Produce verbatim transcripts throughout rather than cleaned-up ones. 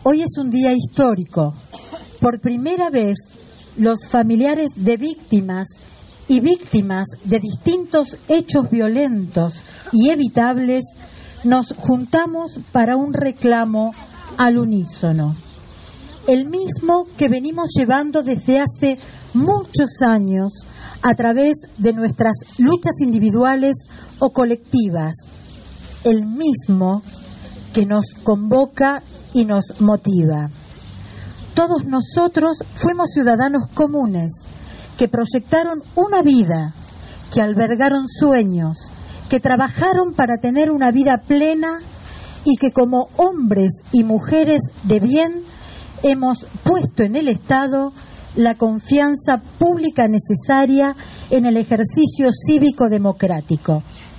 Hoy es un día histórico. Por primera vez, los familiares de víctimas y víctimas de distintos hechos violentos y evitables nos juntamos para un reclamo al unísono. El mismo que venimos llevando desde hace muchos años a través de nuestras luchas individuales o colectivas. El mismo que nos convoca y nos motiva. Todos nosotros fuimos ciudadanos comunes que proyectaron una vida, que albergaron sueños, que trabajaron para tener una vida plena y que como hombres y mujeres de bien hemos puesto en el Estado la confianza pública necesaria en el ejercicio cívico-democrático.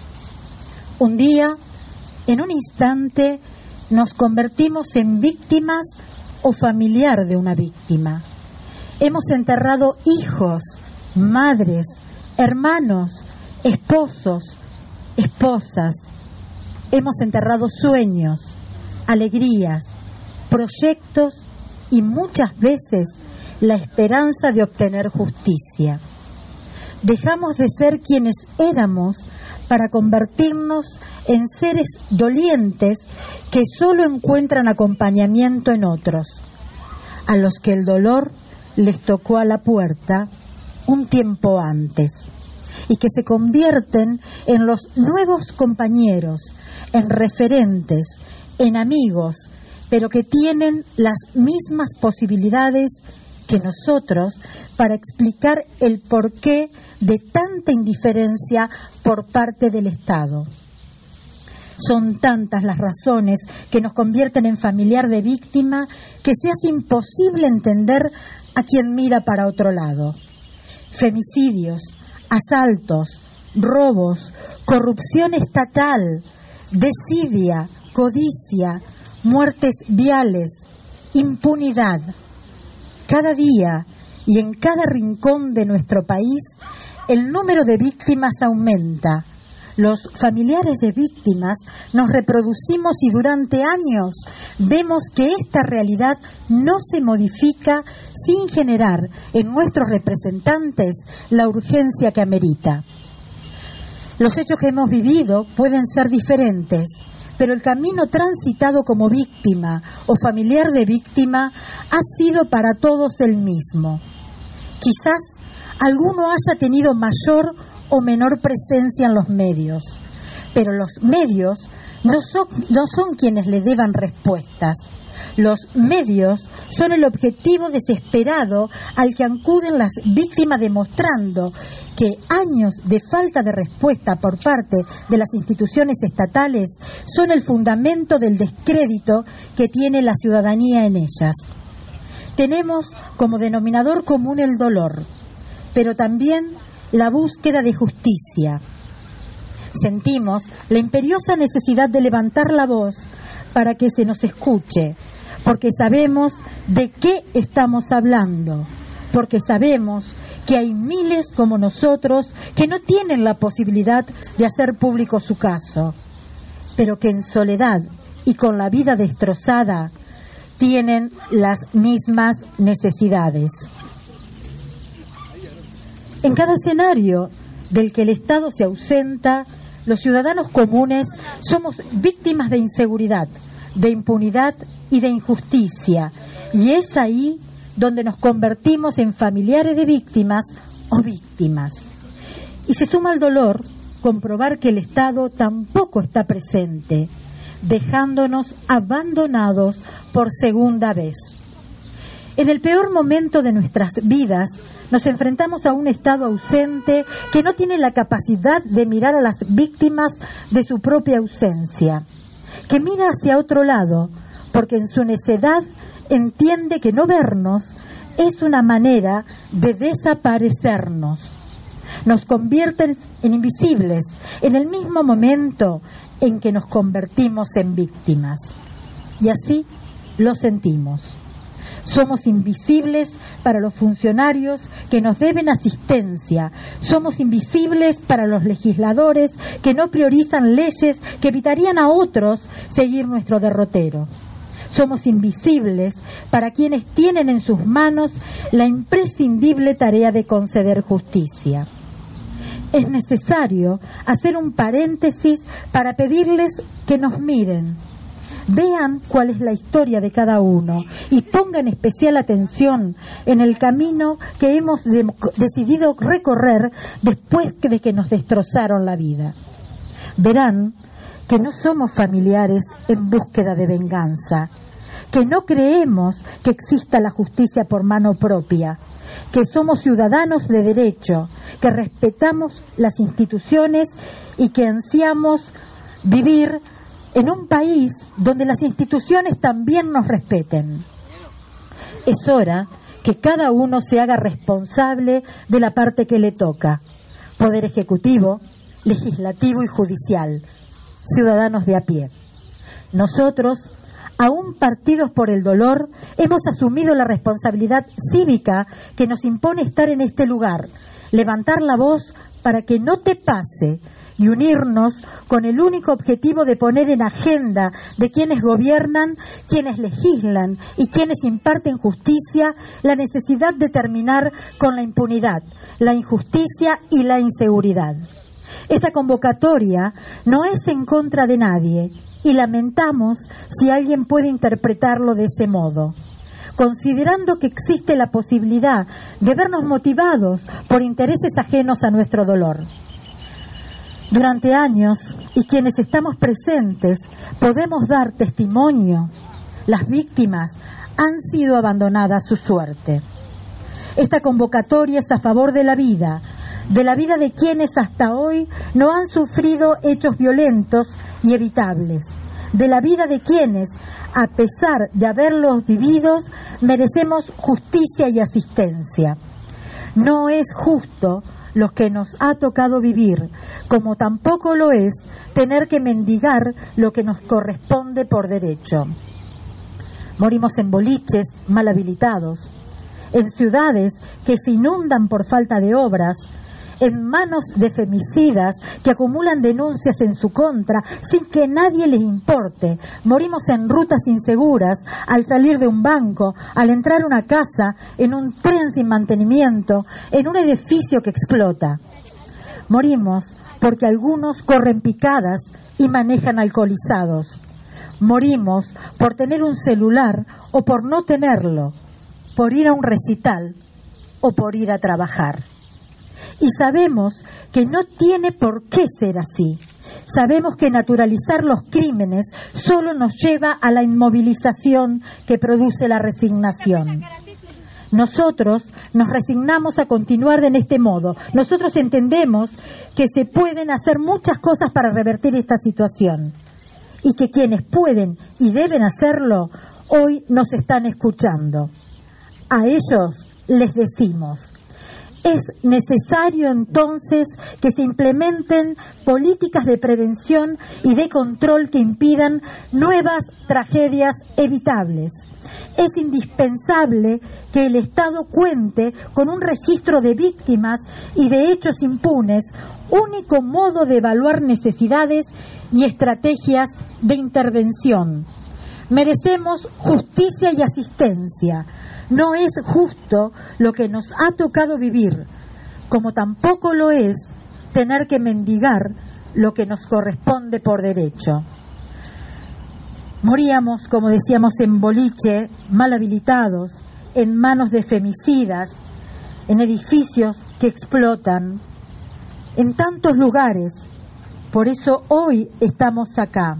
Un día, en un instante, nos convertimos en víctimas o familiar de una víctima. Hemos enterrado hijos, madres, hermanos, esposos, esposas. Hemos enterrado sueños, alegrías, proyectos y muchas veces la esperanza de obtener justicia. Dejamos de ser quienes éramos para convertirnos en seres dolientes que solo encuentran acompañamiento en otros, a los que el dolor les tocó a la puerta un tiempo antes, y que se convierten en los nuevos compañeros, en referentes, en amigos, pero que tienen las mismas posibilidades que nosotros para explicar el porqué de tanta indiferencia por parte del Estado. Son tantas las razones que nos convierten en familiar de víctima que se hace imposible entender a quien mira para otro lado. Femicidios, asaltos, robos, corrupción estatal, desidia, codicia, muertes viales, impunidad. Cada día y en cada rincón de nuestro país, el número de víctimas aumenta. Los familiares de víctimas nos reproducimos y durante años vemos que esta realidad no se modifica sin generar en nuestros representantes la urgencia que amerita. Los hechos que hemos vivido pueden ser diferentes, pero el camino transitado como víctima o familiar de víctima ha sido para todos el mismo. Quizás alguno haya tenido mayor o menor presencia en los medios, pero los medios no son, no son quienes le deban respuestas. Los medios son el objetivo desesperado al que acuden las víctimas, demostrando que años de falta de respuesta por parte de las instituciones estatales son el fundamento del descrédito que tiene la ciudadanía en ellas. Tenemos como denominador común el dolor, pero también la búsqueda de justicia. Sentimos la imperiosa necesidad de levantar la voz para que se nos escuche, porque sabemos de qué estamos hablando, porque sabemos que hay miles como nosotros que no tienen la posibilidad de hacer público su caso, pero que en soledad y con la vida destrozada tienen las mismas necesidades. En cada escenario del que el Estado se ausenta, los ciudadanos comunes somos víctimas de inseguridad, de impunidad y de injusticia, y es ahí donde nos convertimos en familiares de víctimas o víctimas. Y se suma al dolor comprobar que el Estado tampoco está presente, dejándonos abandonados por segunda vez. En el peor momento de nuestras vidas, nos enfrentamos a un Estado ausente que no tiene la capacidad de mirar a las víctimas de su propia ausencia, que mira hacia otro lado, porque en su necedad entiende que no vernos es una manera de desaparecernos. Nos convierten en invisibles en el mismo momento en que nos convertimos en víctimas. Y así lo sentimos. Somos invisibles para los funcionarios que nos deben asistencia. Somos invisibles para los legisladores que no priorizan leyes que evitarían a otros seguir nuestro derrotero. Somos invisibles para quienes tienen en sus manos la imprescindible tarea de conceder justicia. Es necesario hacer un paréntesis para pedirles que nos miren, vean cuál es la historia de cada uno y pongan especial atención en el camino que hemos de- decidido recorrer después de que nos destrozaron la vida. Verán que no somos familiares en búsqueda de venganza, que no creemos que exista la justicia por mano propia, que somos ciudadanos de derecho, que respetamos las instituciones y que ansiamos vivir en un país donde las instituciones también nos respeten. Es hora que cada uno se haga responsable de la parte que le toca: Poder Ejecutivo, Legislativo y Judicial, ciudadanos de a pie. Nosotros, aún partidos por el dolor, hemos asumido la responsabilidad cívica que nos impone estar en este lugar, levantar la voz para que no te pase y unirnos con el único objetivo de poner en agenda de quienes gobiernan, quienes legislan y quienes imparten justicia la necesidad de terminar con la impunidad, la injusticia y la inseguridad. Esta convocatoria no es en contra de nadie y lamentamos si alguien puede interpretarlo de ese modo, considerando que existe la posibilidad de vernos motivados por intereses ajenos a nuestro dolor. Durante años, y quienes estamos presentes podemos dar testimonio, las víctimas han sido abandonadas a su suerte. Esta convocatoria es a favor de la vida, de la vida de quienes hasta hoy no han sufrido hechos violentos y evitables, de la vida de quienes, a pesar de haberlos vivido, merecemos justicia y asistencia. No es justo lo que nos ha tocado vivir, como tampoco lo es tener que mendigar lo que nos corresponde por derecho. Morimos en boliches mal habilitados, en ciudades que se inundan por falta de obras, en manos de femicidas que acumulan denuncias en su contra sin que nadie les importe. Morimos en rutas inseguras, al salir de un banco, al entrar a una casa, en un tren sin mantenimiento, en un edificio que explota. Morimos porque algunos corren picadas y manejan alcoholizados. Morimos por tener un celular o por no tenerlo, por ir a un recital o por ir a trabajar. Y sabemos que no tiene por qué ser así. Sabemos que naturalizar los crímenes solo nos lleva a la inmovilización que produce la resignación. Nosotros nos resignamos a continuar de este modo. Nosotros entendemos que se pueden hacer muchas cosas para revertir esta situación y que quienes pueden y deben hacerlo hoy nos están escuchando. A ellos les decimos: es necesario entonces que se implementen políticas de prevención y de control que impidan nuevas tragedias evitables. Es indispensable que el Estado cuente con un registro de víctimas y de hechos impunes, único modo de evaluar necesidades y estrategias de intervención. Merecemos justicia y asistencia. No es justo lo que nos ha tocado vivir, como tampoco lo es tener que mendigar lo que nos corresponde por derecho. Moríamos, como decíamos, en boliche, mal habilitados, en manos de femicidas, en edificios que explotan, en tantos lugares. Por eso hoy estamos acá.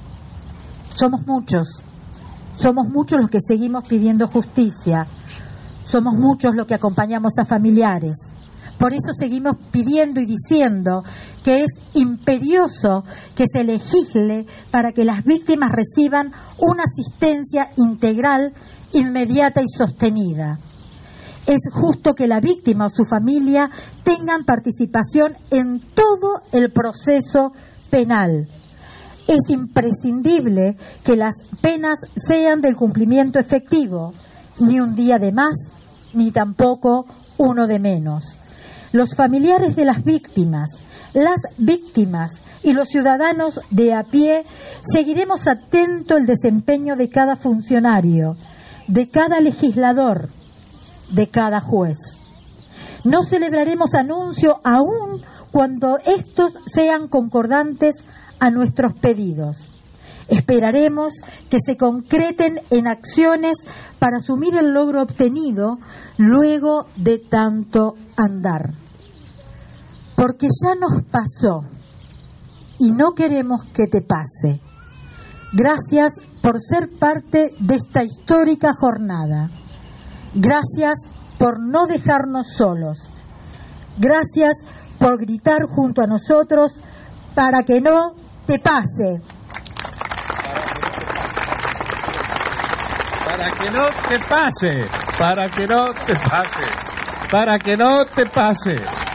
Somos muchos. Somos muchos los que seguimos pidiendo justicia. Somos muchos los que acompañamos a familiares. Por eso seguimos pidiendo y diciendo que es imperioso que se legisle para que las víctimas reciban una asistencia integral, inmediata y sostenida. Es justo que la víctima o su familia tengan participación en todo el proceso penal. Es imprescindible que las penas sean del cumplimiento efectivo, ni un día de más, ni tampoco uno de menos. Los familiares de las víctimas, las víctimas y los ciudadanos de a pie seguiremos atentos el desempeño de cada funcionario, de cada legislador, de cada juez. No celebraremos anuncios aún cuando estos sean concordantes a nuestros pedidos. Esperaremos que se concreten en acciones para asumir el logro obtenido luego de tanto andar. Porque ya nos pasó y no queremos que te pase. Gracias por ser parte de esta histórica jornada. Gracias por no dejarnos solos. Gracias por gritar junto a nosotros para que no te pase. Para que no te pase, para que no te pase, para que no te pase.